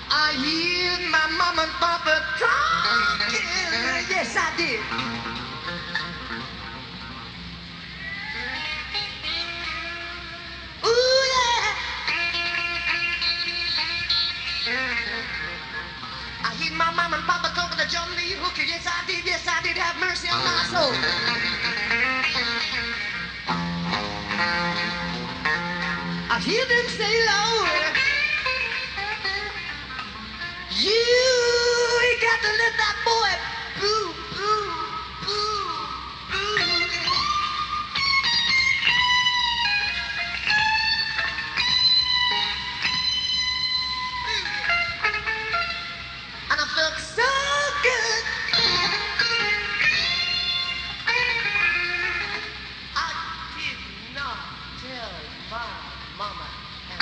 I hear my mama and papa talking. Yes, I did. Ooh, yeah. I hear my mama and papa talking to John Lee Hooker. Yes, I did. Yes, I did. Have mercy on my soul. I hear them say, Lord, you got to let that boy boo, boo, boo, boo. And I felt so good. I did not tell my mama and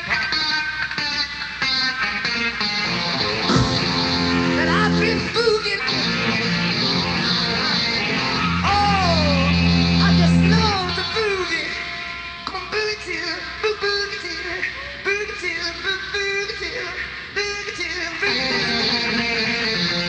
that I've been booging. Oh, I just love to boogie. Come on, boogie till, boogie till, boogie till, boogie till, boogie till, boogie till.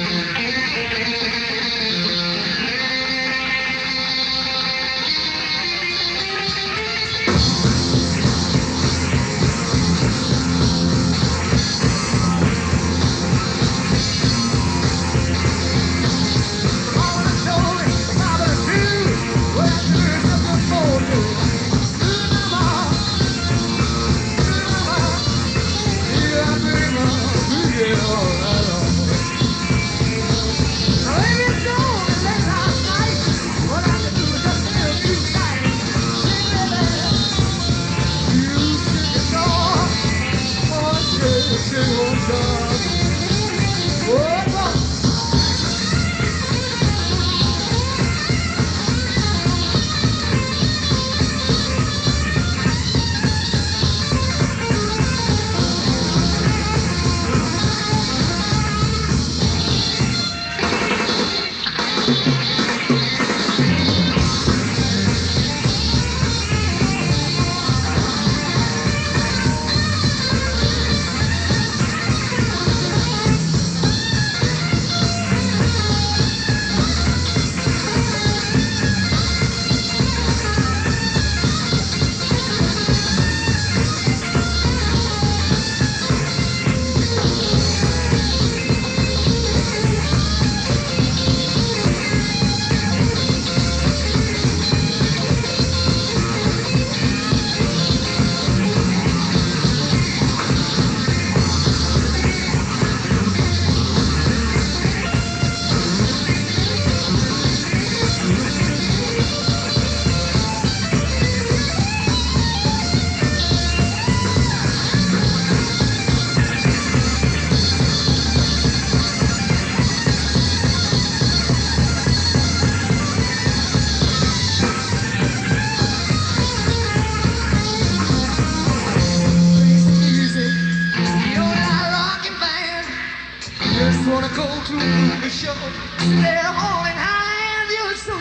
Just wanna go to the show, they're holding hands, you're so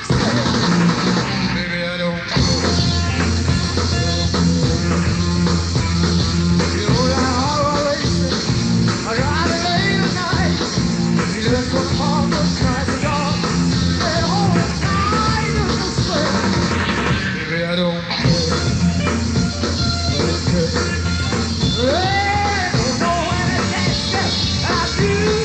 sad. Baby, I don't you know that hard racing, I ride it late at night. See, that's what all those nights are gone. They're holding tight, you're so sad. Baby, I don't care. Hey, don't know when it takes you, I do.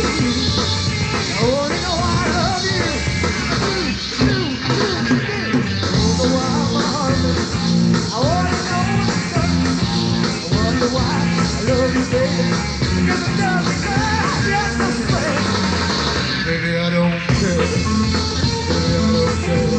Baby, I don't care. Baby, I don't care.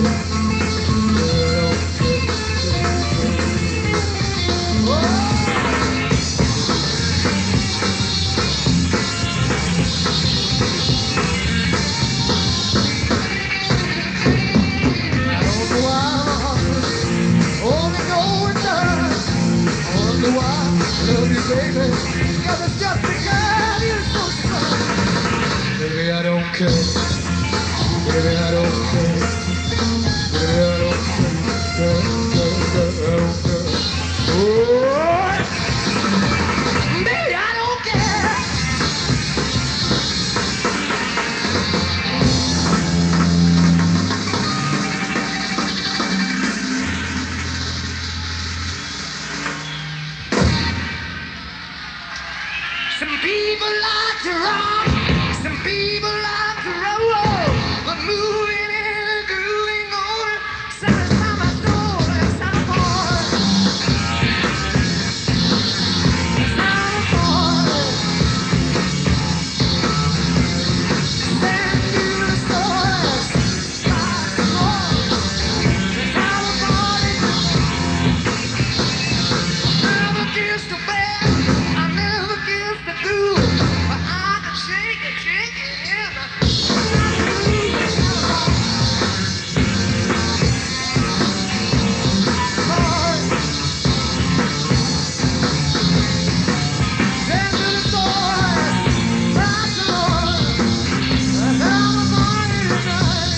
Baby, you're just a girl, you're so strong. Baby, I don't care. Baby, I don't care. Baby, I don't care. I don't care. Oh, baby, I don't care. Some people like to rock, some people like to roll, but moving and grooving on, satisfy my soul. It's not a part. It's not a part. Stand to the source, like the Lord. It's not a party. Never kissed a bad, I never kissed a dude, but I can shake it in the heart. Stand to the source, like the Lord. It's not a party tonight.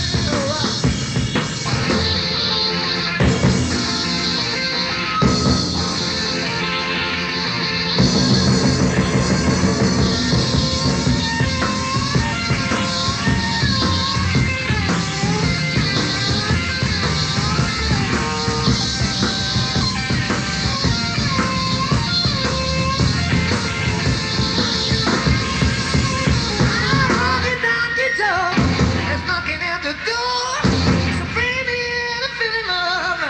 It's knocking at the door. So bring me in a feeling love.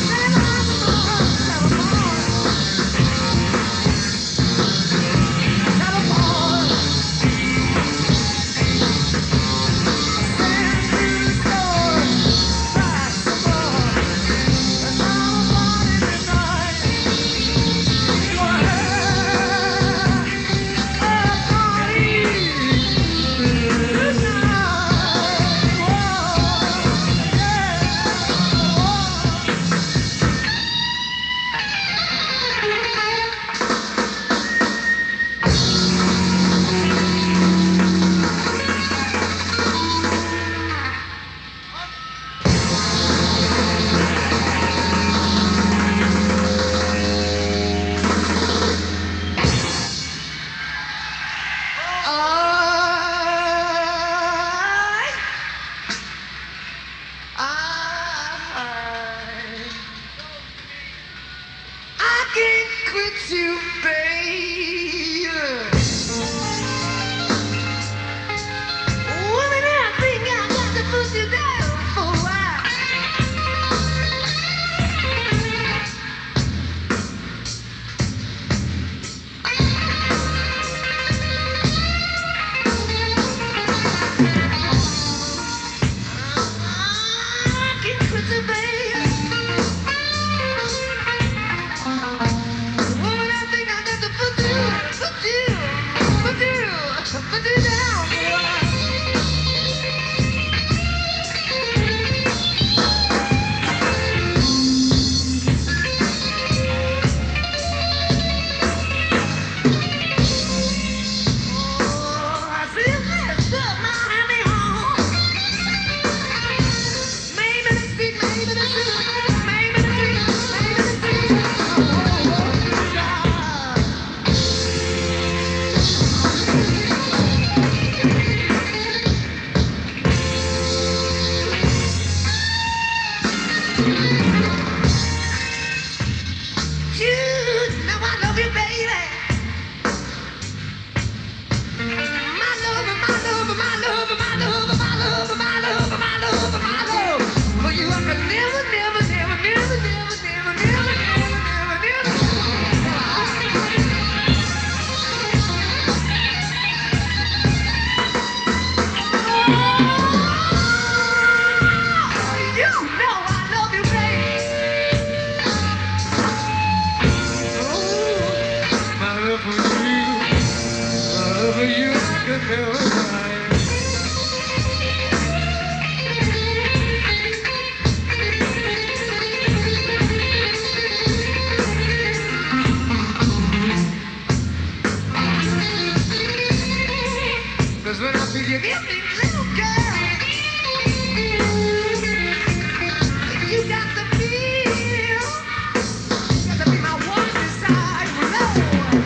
I can't quit you, baby. Woman, I think I got to put you down for a while. I can't quit you, baby. Woman, I think I got to put you down for a while. Oh, I feel messed up, now hand me home. Maybe the street, maybe the street, maybe the street, maybe the street. Oh, yeah. You know I love you, baby. My love, my love, my love, my love, my love, my love, my love, my love. But you have to never, never, never, never, never, never, never, never, never, you know I love you, baby. Oh, my love for you, I could never find. Cause when I feel you give me little girl, you got to feel, you got to be my one desire, Lord.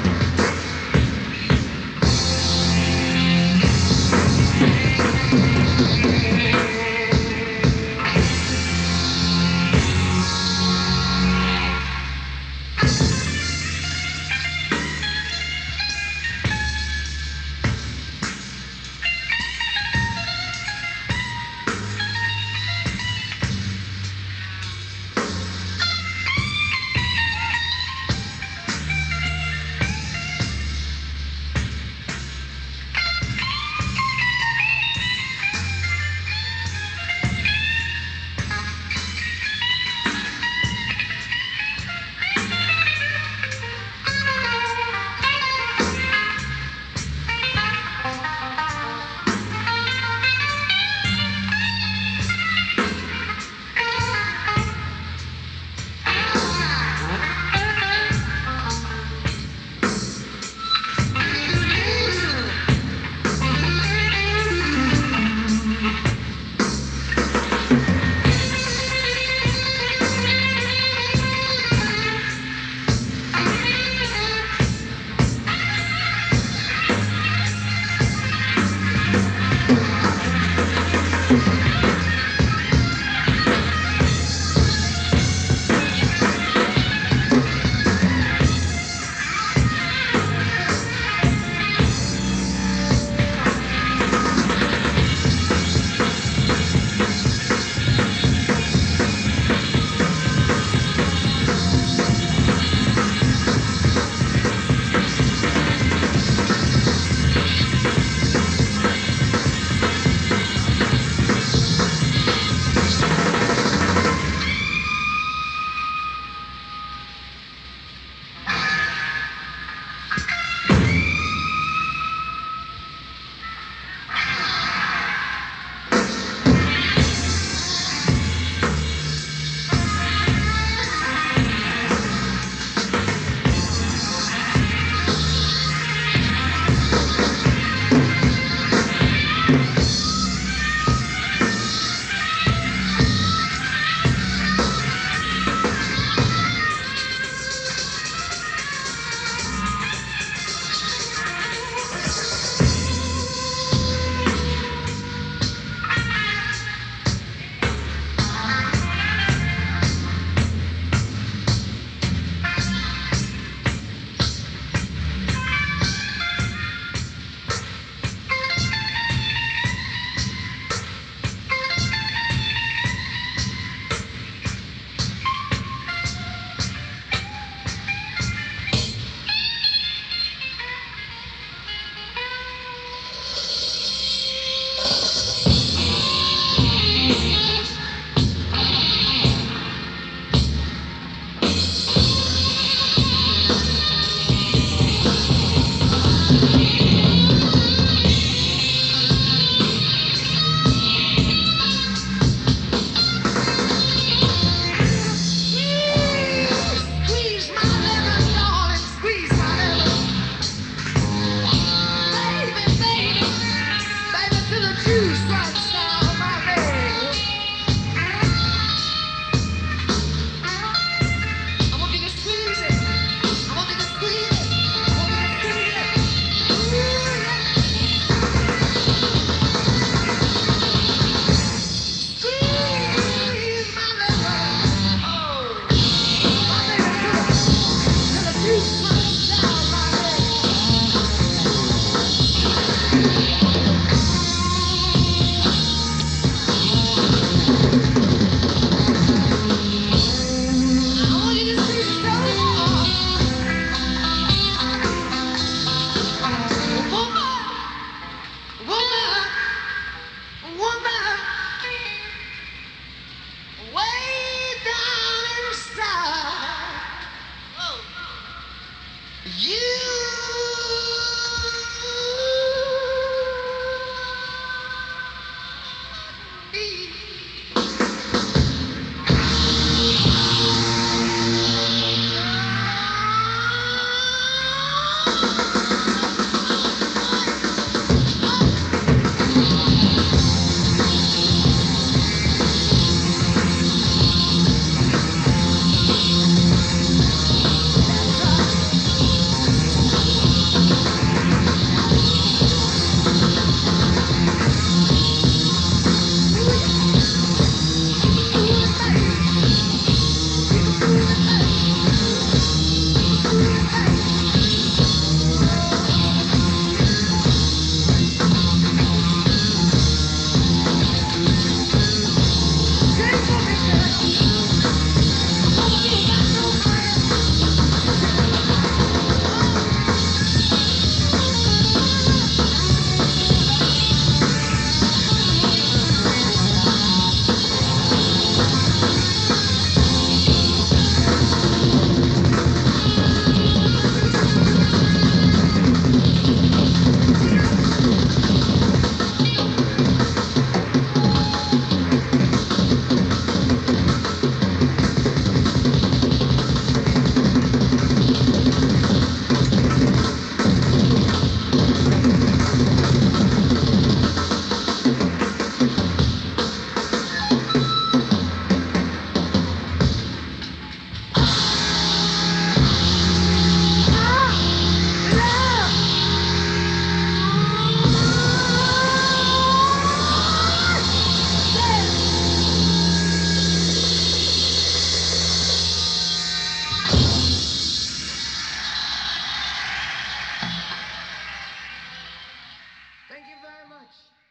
Thank you very much.